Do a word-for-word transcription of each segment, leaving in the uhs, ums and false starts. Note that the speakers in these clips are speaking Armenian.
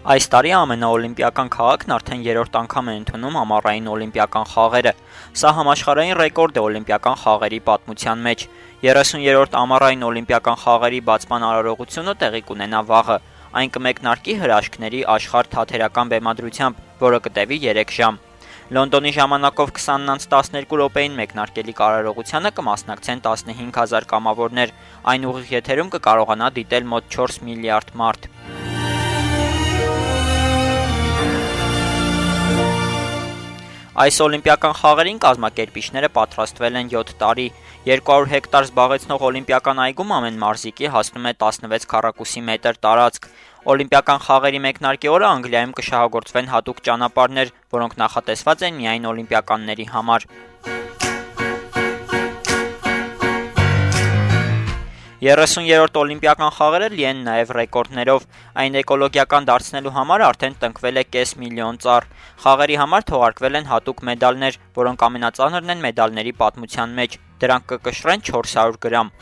Այս տարի ամենաօլիմպիական քաղաքն արդեն երրորդ անգամ է ընդունում ամառային օլիմպիական խաղերը։ Սա համաշխարհային ռեկորդ է օլիմպիական խաղերի պատմության մեջ։ երեսուներորդ ամառային օլիմպիական խաղերի բացման արարողությունը տեղի կունենա վաղը։ Այն կմեկնարկի հրաշքների աշխարհ թատերական բեմադրությամբ, որը կտևի երեք ժամ։ Լոնդոնի ժամանակով քսանն անց տասներկու րոպեին մեկնարկելիք արարողությանը կմասնակցեն տասնհինգ հազար կամավորներ։ Այն ուղիղ եթերում կկարողանա դիտել մոտ չորս միլիարդ մարդ։ Այս օլիմպիական խաղերին կազմակերպիչները պատրաստվել են յոթ տարի։ երկու հարյուր հեկտար զբաղեցնող օլիմպիական այգում ամեն մարզիկի հասնում է տասնվեց քառակուսի մետր տարածք։ Օլիմպիական խաղերի մեկնարկի օրը Անգլիայում կշահագործվեն հատուկ ճանապարհներ, որոնք նախատեսված են միայն օլիմպիականների համար։ երեսուներորդ օլիմպիական խաղերը լի են նաև ռեկորդներով։ Այն էկոլոգիական դարձնելու համար արդեն տնկվել է կես միլիոն ծառ։ Խաղերի համար թողարկվել են հատուկ մեդալներ, որոնք ամենածանրն են մեդալների պատմության մեջ։ Դրանք կկշռեն չորս հարյուր գրամ։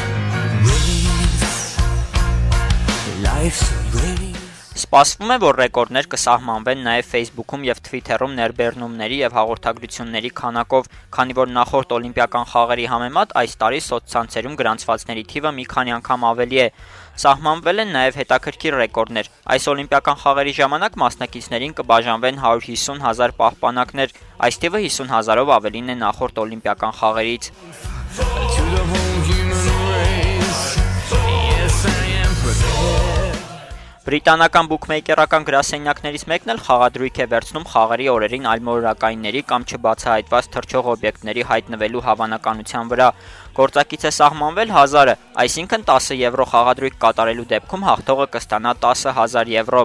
Սպասվում է, որ ռեկորդներ կսահմանվեն նաև Facebook-ում և Twitter-ում ներբեռնումների և հաղորդագրությունների քանակով, քանի որ նախորդ օլիմպիական խաղերի համեմատ այս տարի սոցցանցերում գրանցվածների թիվը մի քանի անգամ ավելի է։ Սահմանվել են նաև հետաքրքիր ռեկորդներ։ Այս օլիմպիական խաղերի ժամանակ մասնակիցներին կբաժանվեն հարյուր հիսուն հազար պահպանակներ, այս թիվը հիսուն հազարով ավելին է նախորդ օլիմպիական խաղերից։ Բրիտանական բուքմեյքերական գրասենյակներից մեկն էլ խաղադրույք է վերցնում խաղերի օրերին այլմոլորակայինների կամ չբացահայտված թռչող օբյեկտների հայտնվելու հավանականության վրա։ Գործակից է սահմանվել հազարը, այսինքն տասը եվրո խաղադրույք կատարելու դեպքում հաղթողը կստանա տասը հազար եվրո։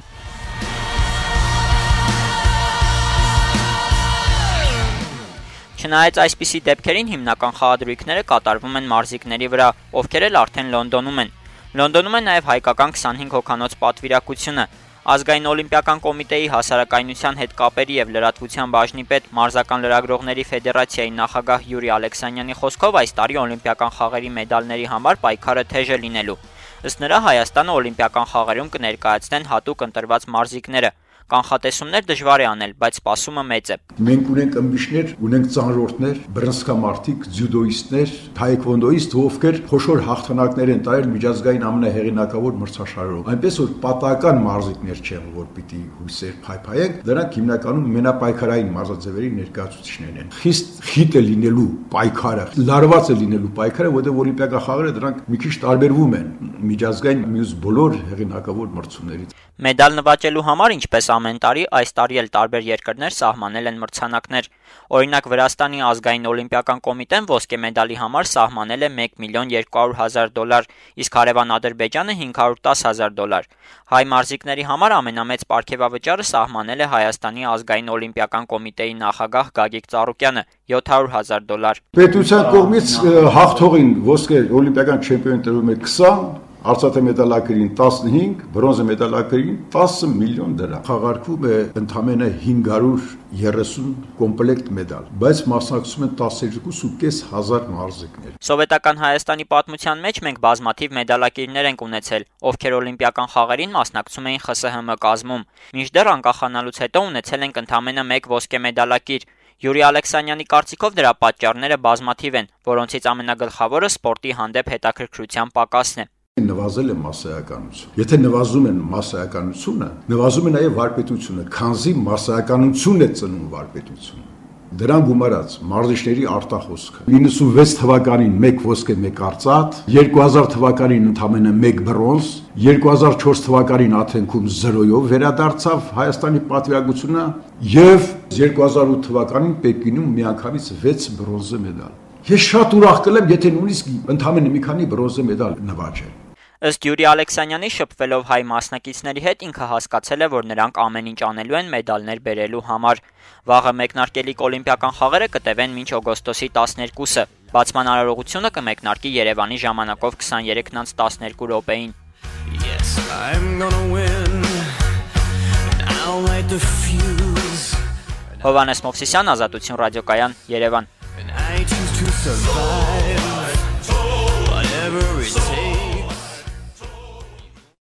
Չնայած այսպիսի դեպքերին հիմնական խաղադրույքները կատարվում են մարզիկների վրա, ովքեր էլ արդեն Լոնդոնում են։ Լոնդոնում է նաև հայկական քսանհինգ հոգանոց պատվիրակությունը։ Ազգային օլիմպիական կոմիտեի հասարակայնության հետ կապերի և լրատվության բաժնի պետ, մարզական լրագրողների ֆեդերացիայի նախագահ Յուրի Ալեքսանյանի խոսքով այս տարի օլիմպիական խաղերի մեդալների համար պայքարը թեժ է լինելու։ Ըստ նրա, Հայաստանը օլիմպիական խաղերում կներկայացնեն հատուկ ընտրված մարզիկները։ Կանխատեսումներ դժվար է անել, բայց սպասումը մեծ է։ Մենք ունենք ըմբիշներ, ունենք ծանրորդներ, բռնցքամարտիկ, ձյուդոիստներ, թայքվոնդոիստ, ովքեր խոշոր հաղթանակներ են տարել միջազգային ամենահեղինակավոր մրցաշարերով։ Այնպես որ պատահական մարզիկներ չեն, որ պիտի հույսեր փայփայենք, դրանք հիմնականում մենապայքարային մարզաձևերի ներկայացուցիչներն են։ Խիստ խիտ է լինելու պայքարը, լարված է լինելու պայքարը, որտեղ օլիմպիական խաղերը դրանք մի քիչ տարբերվում են միջազգային մյուս բոլոր հեղինակավոր մրցումներից։ Մեդալ նվաճելու համար, ինչպես ամեն տարի, այս տարի էլ տարբեր երկրներ սահմանել են մրցանակներ։ Օրինակ, Վրաստանի ազգային օլիմպիական կոմիտեն ոսկե մեդալի համար սահմանել է մեկ միլիոն երկու հարյուր հազար դոլար, իսկ հարևան Ադրբեջանը հինգ հարյուր տասը հազար դոլար։ Հայ մարզիկների համար ամենամեծ պարգևավճարը սահմանել է Հայաստանի ազգային օլիմպիական կոմիտեի նախագահ Գագիկ Ծառուկյանը՝ յոթ հարյուր հազար դոլար։ Պետության կողմից հաղթողին ոսկե օլիմպիական չեմպիոն տրվում է քսան, արծաթե մեդալակերին տասնհինգ, բրոնզե մեդալակերին տասը միլիոն դրամ։ Խաղարկվում է ընդամենը հինգ հարյուր երեսուն կոմպլեկտ մեդալ, բայց մասնակցում են տասներկու կես հազար մարզիկներ։ Սովետական Հայաստանի պատմության մեջ մենք բազմաթիվ մեդալակիրներ ենք ունեցել, ովքեր օլիմպիական խաղերին մասնակցում էին Խ Ս Հ Մ կազմում։ Մինչդեռ անկախանալուց հետո ունեցել ենք ընդամենը մեկ ոսկե մեդալակիր։ Յուրի Ալեքսանյանի կարծիքով դրա պատճառները բազմաթիվ են, որոնցից ամենագլխավորը սպորտի հանդեպ հետաքրքրության պակասն է։ Նվազել է մասսայականություն։ Եթե նվազում են մասսայականությունը, նվազում է նաև վարպետությունը, քանզի մասսայականությունն է ծնում վարպետությունը։ Դրան գումարած մարզիչների արտախոսքը իննսունվեց թվականին մեկ ոսկե, մեկ արծաթ, երկու հազար թվականին ընդամենը մեկ բրոնզ, երկու հազար չորս թվականին Աթենքում զրոյով վերադարձավ Հայաստանի պատվիրակությունը եւ երկու հազար ութ թվականին Պեկինում միանգամից վեց բրոնզե մեդալ։ Ես շատ ուրախ կլեմ, եթե նույնիսկ ընդամենը մի քանի բրոնզե մեդալ նվաճեն։ Ըստ Յուրի Ալեքսանյանի, շփվելով հայ մասնակիցների հետ, ինքը հասկացել է, որ նրանք ամեն ինչ անելու են մեդալներ բերելու համար։ Վաղը մեկնարկելիք օլիմպիական խաղերը կտևեն մինչ օգոստոսի տասներկուսը։ Բացման արարողությունը կմեկնարկի Երևանի ժամանակով քսաներեքն անց տասներկու րոպեին։ Հովհաննես Մովսիսյան, Ազատություն ռադիոկայան, Երևան։